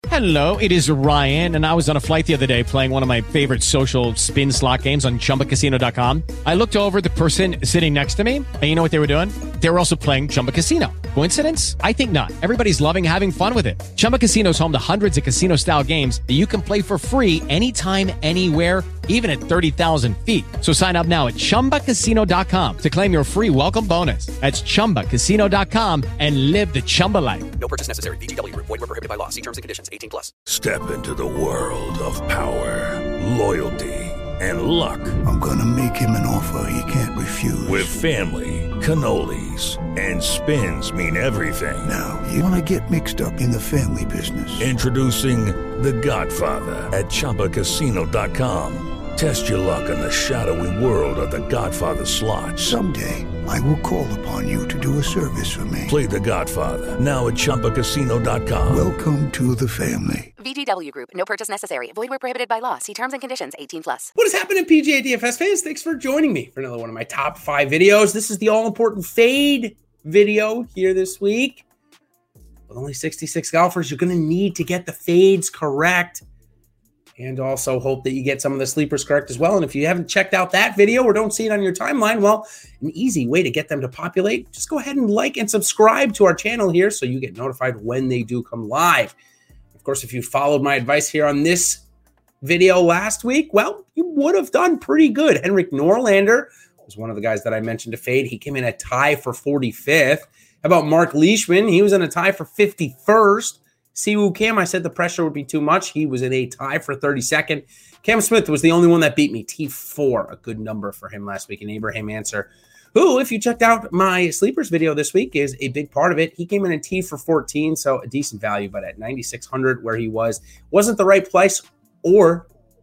Hello, it is Ryan, and I was on a flight the other day playing one of my favorite social spin slot games on ChumbaCasino.com. I looked over at the person sitting next to me, and you know what they were doing? They were also playing Chumba Casino. Coincidence? I think not. Everybody's loving having fun with it. Chumba Casino is home to hundreds of casino-style games that you can play for free anytime, anywhere, even at 30,000 feet. So sign up now at ChumbaCasino.com to claim your free welcome bonus. That's ChumbaCasino.com and live the Chumba life. No purchase necessary. VGW. Void were prohibited by law. See terms and conditions. 18+. Step into the world of power, loyalty, and luck. I'm gonna make him an offer he can't refuse. With family, cannolis, and spins mean everything. Now, you wanna get mixed up in the family business. Introducing The Godfather at ChumbaCasino.com. Test your luck in the shadowy world of The Godfather slot. Someday, I will call upon you to do a service for me. Play The Godfather now at ChumbaCasino.com. Welcome to the family. VGW Group. No purchase necessary. Void where prohibited by law. See terms and conditions. 18+. What is happening, PGA DFS fans? Thanks for joining me for another one of my top 5 videos. This is the all-important fade video here this week. With only 66 golfers, you're going to need to get the fades correct. And also hope that you get some of the sleepers correct as well. And if you haven't checked out that video or don't see it on your timeline, well, an easy way to get them to populate, just go ahead and like and subscribe to our channel here so you get notified when they do come live. Of course, if you followed my advice here on this video last week, well, you would have done pretty good. Henrik Norlander was one of the guys that I mentioned to fade. He came in a tie for 45th. How about Mark Leishman? He was in a tie for 51st. Siwoo Kim, I said the pressure would be too much. He was in a tie for 32nd. Cam Smith was the only one that beat me. T4, a good number for him last week. And Abraham Answer, who, if you checked out my sleepers video this week, is a big part of it. He came in a T for 14, so a decent value, but at 9,600 where he wasn't the right place or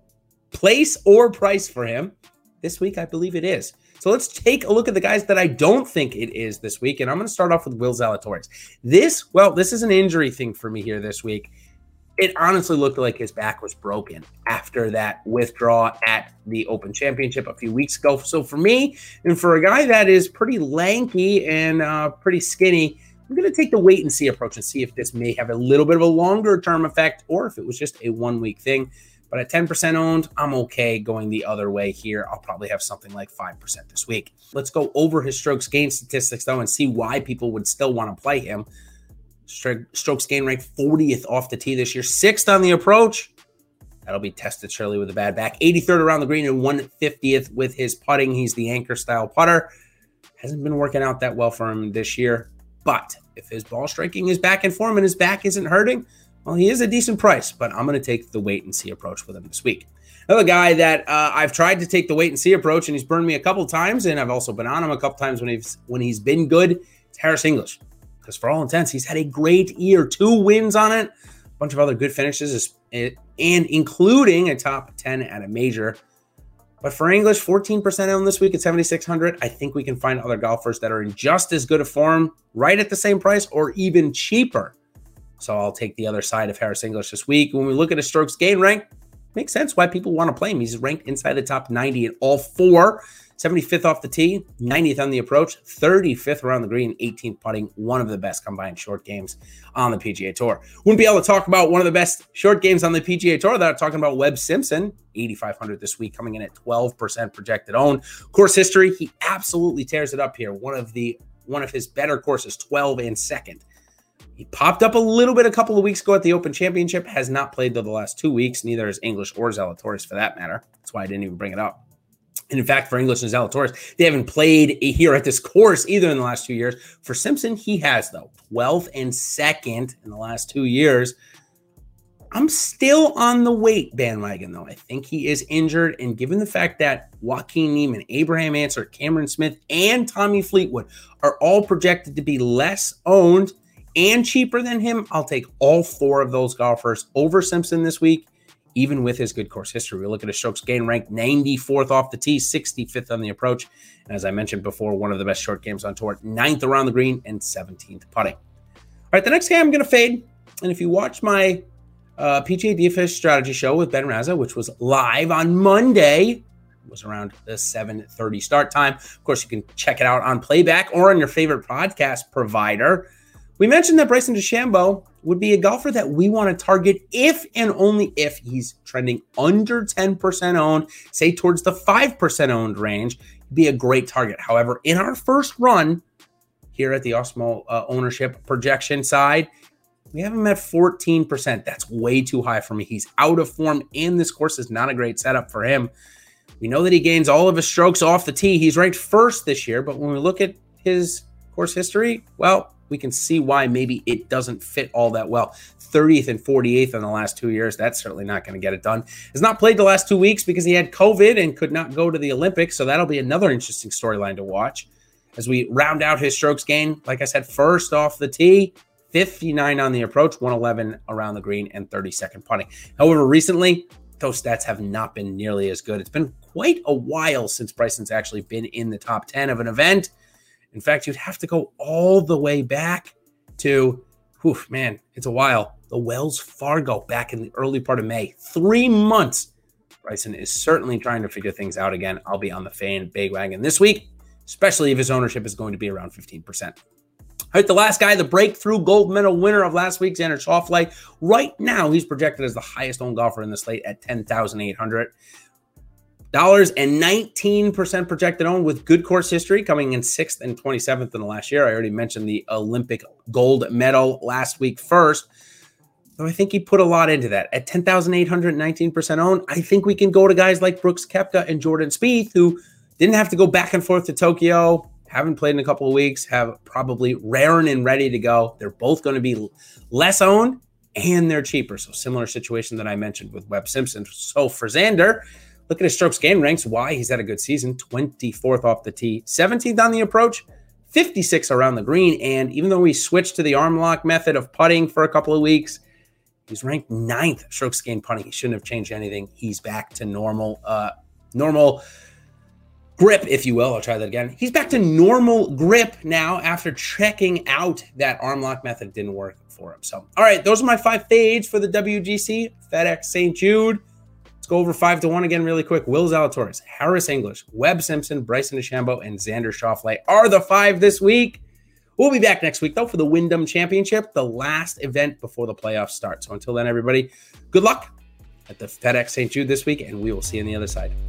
price for him. This week, I believe it is. So let's take a look at the guys that I don't think it is this week. And I'm going to start off with Will Zalatoris. This is an injury thing for me here this week. It honestly looked like his back was broken after that withdrawal at the Open Championship a few weeks ago. So for me, and for a guy that is pretty lanky and pretty skinny, I'm going to take the wait and see approach and see if this may have a little bit of a longer term effect or if it was just a 1 week thing. But at 10% owned, I'm okay going the other way here. I'll probably have something like 5% this week. Let's go over his strokes gained statistics, though, and see why people would still want to play him. Strokes gained ranked 40th off the tee this year, 6th on the approach. That'll be tested surely with a bad back. 83rd around the green and 150th with his putting. He's the anchor-style putter. Hasn't been working out that well for him this year. But if his ball striking is back in form and his back isn't hurting, well, he is a decent price, but I'm going to take the wait-and-see approach with him this week. Another guy that I've tried to take the wait-and-see approach, and he's burned me a couple times, and I've also been on him a couple times when he's been good, it's Harris English. Because for all intents, he's had a great year. 2 wins on it, a bunch of other good finishes, and including a top 10 at a major. But for English, 14% owned this week at 7,600. I think we can find other golfers that are in just as good a form, right at the same price, or even cheaper. So I'll take the other side of Harris English this week. When we look at his strokes gain rank, makes sense why people want to play him. He's ranked inside the top 90 in all 4. 75th off the tee, 90th on the approach, 35th around the green, 18th putting. One of the best combined short games on the PGA Tour. Wouldn't be able to talk about one of the best short games on the PGA Tour without talking about Webb Simpson. 8,500 this week, coming in at 12% projected own. Course history, he absolutely tears it up here. One of his better courses, 12 and 2nd. He popped up a little bit a couple of weeks ago at the Open Championship, has not played the last 2 weeks, neither is English or Zalatoris for that matter. That's why I didn't even bring it up. And in fact, for English and Zalatoris, they haven't played here at this course either in the last 2 years. For Simpson, he has, though. 12th and 2nd in the last 2 years. I'm still on the wait bandwagon, though. I think he is injured. And given the fact that Joaquin Niemann, Abraham Answer, Cameron Smith, and Tommy Fleetwood are all projected to be less owned and cheaper than him, I'll take all 4 of those golfers over Simpson this week, even with his good course history. We look at his strokes gain rank, 94th off the tee, 65th on the approach. And as I mentioned before, one of the best short games on tour, 9th around the green and 17th putting. All right, the next guy I'm going to fade. And if you watch my PGA DFS strategy show with Ben Raza, which was live on Monday, it was around the 7:30 start time. Of course, you can check it out on playback or on your favorite podcast provider. We mentioned that Bryson DeChambeau would be a golfer that we want to target if and only if he's trending under 10% owned, say towards the 5% owned range. He'd be a great target. However, in our first run here at the Osmo ownership projection side, we have him at 14%. That's way too high for me. He's out of form, and this course is not a great setup for him. We know that he gains all of his strokes off the tee. He's ranked first this year, but when we look at his course history, well, we can see why maybe it doesn't fit all that well. 30th and 48th in the last 2 years. That's certainly not going to get it done. Has not played the last 2 weeks because he had COVID and could not go to the Olympics, so that'll be another interesting storyline to watch. As we round out his strokes gain, like I said, first off the tee, 59 on the approach, 111 around the green, and 32nd putting. However, recently, those stats have not been nearly as good. It's been quite a while since Bryson's actually been in the top 10 of an event. In fact, you'd have to go all the way back to, it's a while, the Wells Fargo back in the early part of May. 3 months. Bryson is certainly trying to figure things out again. I'll be on the fan bandwagon this week, especially if his ownership is going to be around 15%. All right, the last guy, the breakthrough gold medal winner of last week, Xander Schauffele. Right now, he's projected as the highest owned golfer in the slate at $10,800. And 19% projected owned with good course history, coming in 6th and 27th in the last year. I already mentioned the Olympic gold medal last week first. So I think he put a lot into that. At 10,800, 19% owned, I think we can go to guys like Brooks Koepka and Jordan Spieth, who didn't have to go back and forth to Tokyo, haven't played in a couple of weeks, have probably raring and ready to go. They're both going to be less owned, and they're cheaper. So similar situation that I mentioned with Webb Simpson. So for Xander, look at his strokes gain ranks. Why? He's had a good season. 24th off the tee, 17th on the approach, 56 around the green. And even though we switched to the arm lock method of putting for a couple of weeks, he's ranked 9th strokes gain putting. He shouldn't have changed anything. He's back to normal grip, if you will. I'll try that again. He's back to normal grip now after checking out that arm lock method. Didn't work for him. So, all right, those are my 5 fades for the WGC, FedEx St. Jude. Let's go over 5 to 1 again really quick. Will Zalatoris, Harris English, Webb Simpson, Bryson DeChambeau, and Xander Schauffele are the 5 this week. We'll be back next week, though, for the Wyndham Championship, the last event before the playoffs start. So until then, everybody, good luck at the FedEx St. Jude this week, and we will see you on the other side.